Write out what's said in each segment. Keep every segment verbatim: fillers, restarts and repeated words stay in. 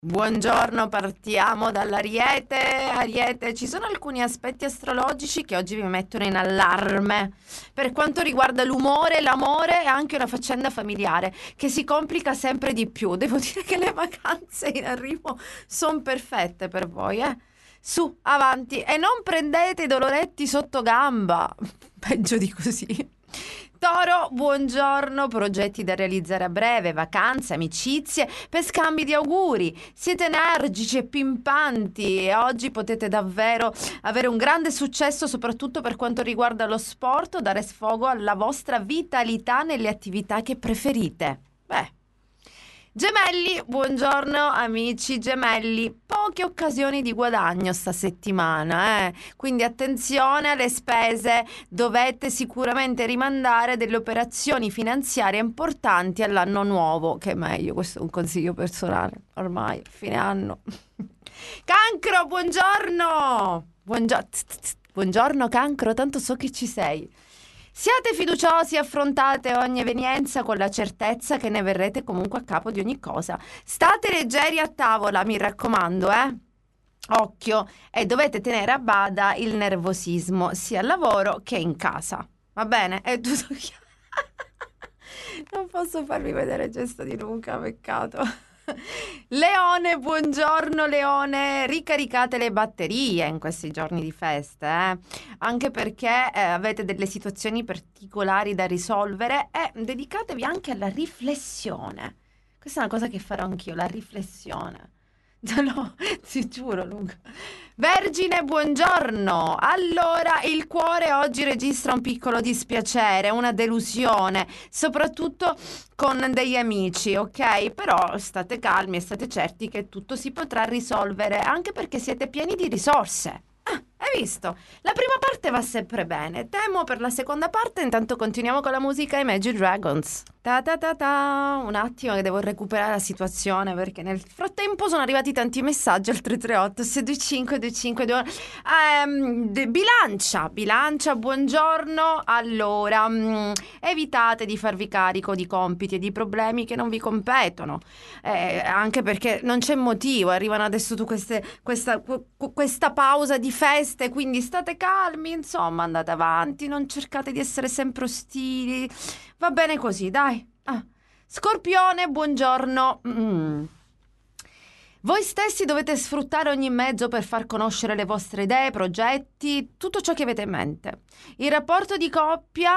Buongiorno, partiamo dall'Ariete. Ariete, ci sono alcuni aspetti astrologici che oggi vi mettono in allarme per quanto riguarda l'umore, l'amore e anche una faccenda familiare che si complica sempre di più. Devo dire che le vacanze in arrivo sono perfette per voi, eh? Su, avanti, e non prendete i doloretti sotto gamba, peggio di così. Toro, buongiorno, progetti da realizzare a breve, vacanze, amicizie, per scambi di auguri. Siete energici e pimpanti e oggi potete davvero avere un grande successo, soprattutto per quanto riguarda lo sport, o dare sfogo alla vostra vitalità nelle attività che preferite. Beh. Gemelli, buongiorno amici gemelli, poche occasioni di guadagno sta settimana, eh? Quindi attenzione alle spese, dovete sicuramente rimandare delle operazioni finanziarie importanti all'anno nuovo, che è meglio, questo è un consiglio personale, ormai fine anno. Cancro, buongiorno, buongiorno, buongiorno Cancro, tanto so che ci sei. Siate fiduciosi, affrontate ogni evenienza con la certezza che ne verrete comunque a capo di ogni cosa. State leggeri a tavola, mi raccomando, eh? Occhio, e dovete tenere a bada il nervosismo, sia al lavoro che in casa. Va bene? È tutto chiaro. Non posso farvi vedere il gesto di Luca, peccato. Leone, buongiorno Leone, ricaricate le batterie in questi giorni di feste, eh? Anche perché eh, avete delle situazioni particolari da risolvere e dedicatevi anche alla riflessione. Questa è una cosa che farò anch'io, la riflessione. No, ti giuro Luca. Vergine, buongiorno. Allora, il cuore oggi registra un piccolo dispiacere, una delusione, soprattutto con degli amici, ok? Però state calmi e state certi che tutto si potrà risolvere, anche perché siete pieni di risorse. Ah, hai visto? La prima parte va sempre bene. Temo per la seconda parte, intanto continuiamo con la musica Imagine Dragons. Ta ta ta ta. Un attimo che devo recuperare la situazione, perché nel frattempo sono arrivati tanti messaggi al tre tre otto sei due cinque due cinque due. Ehm, de- bilancia, bilancia, buongiorno. Allora, mh, evitate di farvi carico di compiti e di problemi che non vi competono, eh, anche perché non c'è motivo. Arrivano adesso tu queste, questa, qu- questa pausa di feste, quindi state calmi, insomma, andate avanti, non cercate di essere sempre ostili. Va bene così, dai. Ah. Scorpione, buongiorno. Mm. Voi stessi dovete sfruttare ogni mezzo per far conoscere le vostre idee, progetti, tutto ciò che avete in mente. Il rapporto di coppia...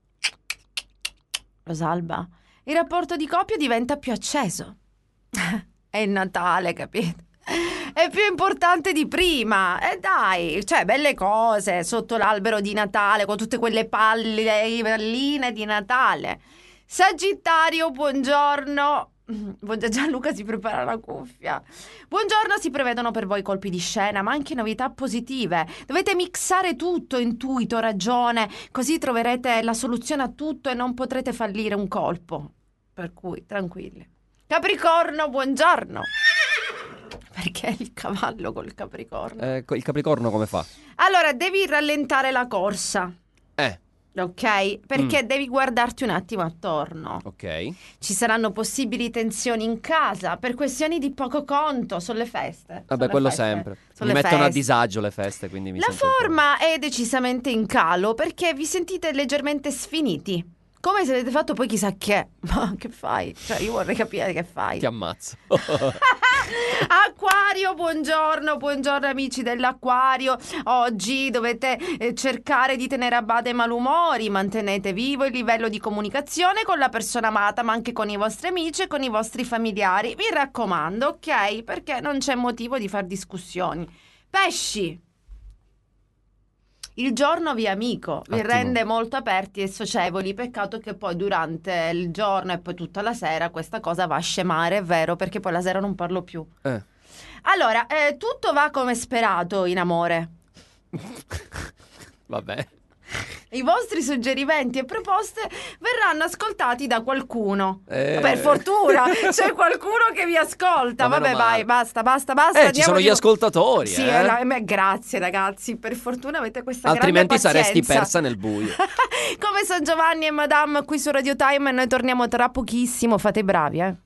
Rosalba, il rapporto di coppia diventa più acceso. È il Natale, capito? È più importante di prima. E eh dai, cioè, belle cose sotto l'albero di Natale, con tutte quelle palle, palline di Natale. Sagittario, buongiorno. Gianluca si prepara la cuffia. Buongiorno, si prevedono per voi colpi di scena, ma anche novità positive. Dovete mixare tutto, intuito, ragione, così troverete la soluzione a tutto e non potrete fallire un colpo. Per cui, tranquilli. Capricorno, buongiorno. Perché il cavallo col Capricorno? Eh, il Capricorno come fa? Allora, devi rallentare la corsa. Eh. Ok? Perché Mm. devi guardarti un attimo attorno. Ok. Ci saranno possibili tensioni in casa per questioni di poco conto. Sono le feste. Vabbè, sono quello le feste. sempre. Sono Mi le mettono a feste. disagio le feste, quindi mi La sento un po'- forma è decisamente in calo perché vi sentite leggermente sfiniti. Come se avete fatto poi chissà che. Ma che fai? Cioè, io vorrei capire che fai. Ti ammazzo. Acquario, buongiorno, buongiorno amici dell'Acquario. Oggi dovete eh, cercare di tenere a bada i malumori, mantenete vivo il livello di comunicazione con la persona amata, ma anche con i vostri amici e con i vostri familiari. Vi raccomando, ok? Perché non c'è motivo di far discussioni. Pesci. Il giorno vi è amico, vi Ottimo. rende molto aperti e socievoli, peccato che poi durante il giorno e poi tutta la sera questa cosa va a scemare, è vero, perché poi la sera non parlo più. Eh. Allora, eh, tutto va come sperato in amore. Vabbè. I vostri suggerimenti e proposte verranno ascoltati da qualcuno. Eh. Per fortuna, c'è qualcuno che vi ascolta. Ma meno Vabbè, male. vai, basta, basta, basta. Eh, ci andiamo sono di- gli ascoltatori, Sì, eh. la- eh, grazie ragazzi, per fortuna avete questa Altrimenti grande saresti pazienza. persa nel buio. Come San Giovanni e Madame qui su Radio Time, e noi torniamo tra pochissimo, fate i bravi, eh.